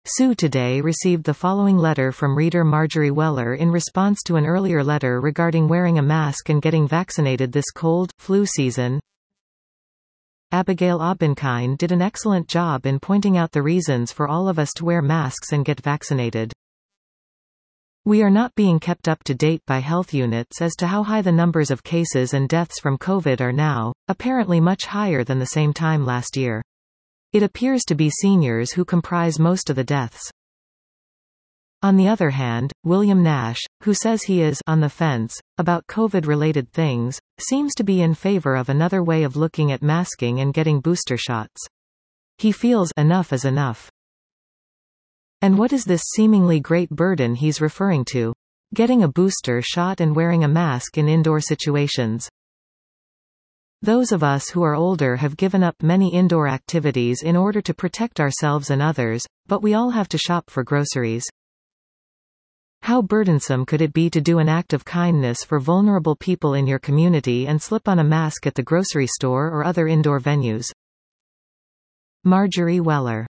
Sue today received the following letter from reader Marjorie Weller in response to an earlier letter regarding wearing a mask and getting vaccinated this cold, flu season. Abigail Aubenkind did an excellent job in pointing out the reasons for all of us to wear masks and get vaccinated. We are not being kept up to date by health units as to how high the numbers of cases and deaths from COVID are now, apparently much higher than the same time last year. It appears to be seniors who comprise most of the deaths. On the other hand, William Nash, who says he is on the fence about COVID-related things, seems to be in favor of another way of looking at masking and getting booster shots. He feels enough is enough. And what is this seemingly great burden he's referring to? Getting a booster shot and wearing a mask in indoor situations. Those of us who are older have given up many indoor activities in order to protect ourselves and others, but we all have to shop for groceries. How burdensome could it be to do an act of kindness for vulnerable people in your community and slip on a mask at the grocery store or other indoor venues? Marjorie Weller.